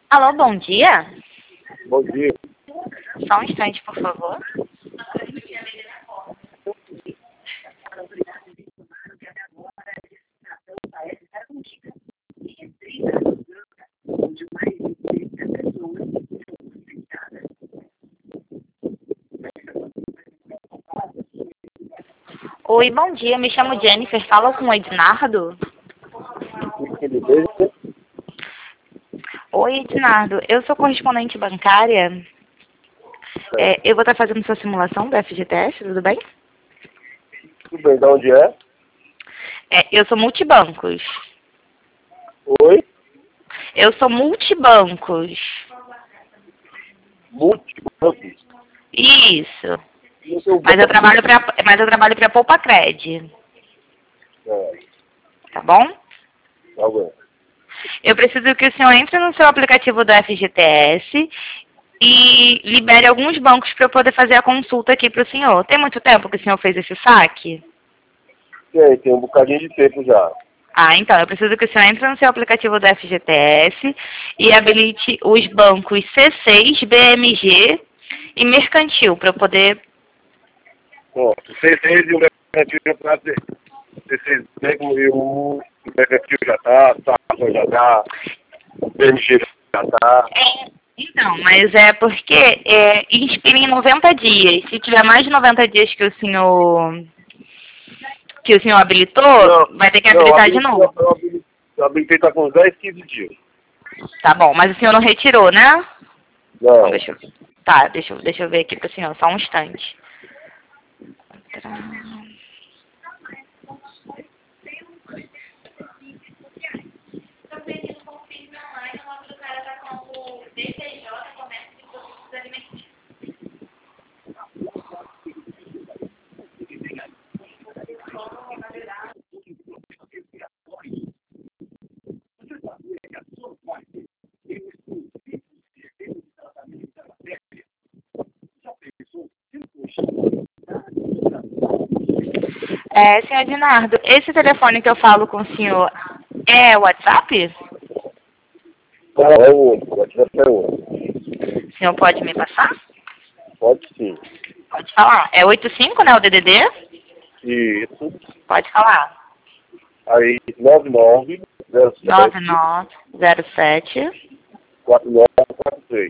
Alô, bom dia. Bom dia. Só um instante, por favor. Oi, bom dia. Me chamo Jennifer. Fala com o Ednardo? Oi, Ednardo. Eu sou correspondente bancária. Eu vou estar fazendo sua simulação do FGTS, tudo bem? Tudo bem, de onde é? Eu sou multibancos. Oi? Eu sou multibancos. Multibanco? Isso. Não sei o Mas eu banco. trabalho para Poupacred, É, tá bom? tá bom. Eu preciso que o senhor entre no seu aplicativo do FGTS e libere alguns bancos para eu poder fazer a consulta aqui para o senhor. Tem muito tempo que o senhor fez esse saque? Tem um bocadinho de tempo já. Então, eu preciso que o senhor entre no seu aplicativo do FGTS e habilite os bancos C6, BMG e Mercantil para eu poder... Pronto, C6 e o mercantil já tá. C6 e o mercantil já tá, Safra já tá, BMG já tá. Então, mas é porque expira em 90 dias. Se tiver mais de 90 dias que o senhor habilitou, Não, vai ter que não, habilitar de novo. eu habilitei tá com uns 10, 15 dias. Tá bom, mas o senhor não retirou, né? Não, Deixa eu ver aqui pro senhor, só um instante. Senhor Dinardo, esse telefone que eu falo com o senhor é o WhatsApp? não, é o outro, o WhatsApp é o outro. O senhor pode me passar? Pode sim. Pode falar. É 85, né, o DDD? Isso. Pode falar. Aí, 9907 9907 4943.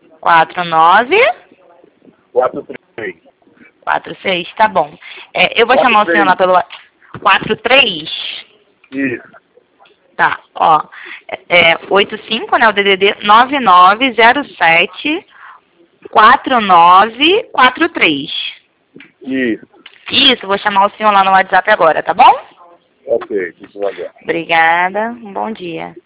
43. 4946, tá bom. Eu vou chamar o senhor lá pelo 43. Isso. Tá, ó. 85, né, o DDD 9907 4943. Isso. Isso, vou chamar o senhor lá no WhatsApp agora, tá bom? Ok, isso vai. Obrigada, um bom dia.